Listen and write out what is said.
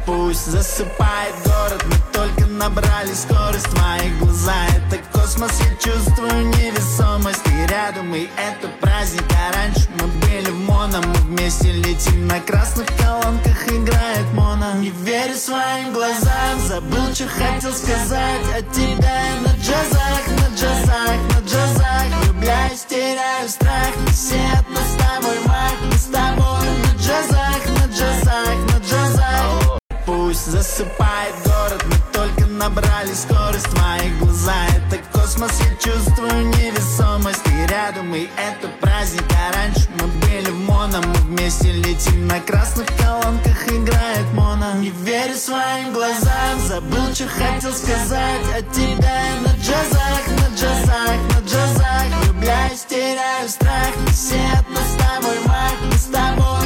Пусть засыпает город, мы только набрали скорость. Твои глаза — это космос, я чувствую невесомость. Ты рядом, и это праздник. А раньше мы были в моно, мы вместе летим на красных колонках, играет моно. Не верю своим глазам, забыл, что хотел сказать. От тебя я на джазах, на джазах, на джазах. Влюбляюсь, теряю страх, не все от нас с тобой маг. Мы с тобой на джазах, на джазах, на джазах. Пусть засыпает город, мы только набрали скорость. Твои глаза — это космос, я чувствую невесомость. Ты рядом, и это праздник. А раньше мы были в моно, мы вместе летим на красных колонках, играет моно. Не верю своим глазам, забыл, что хотел сказать. От тебя я на джазах, на джазах, на джазах. Влюбляюсь, теряю страх, не все от нас с тобой маг. Мы с тобой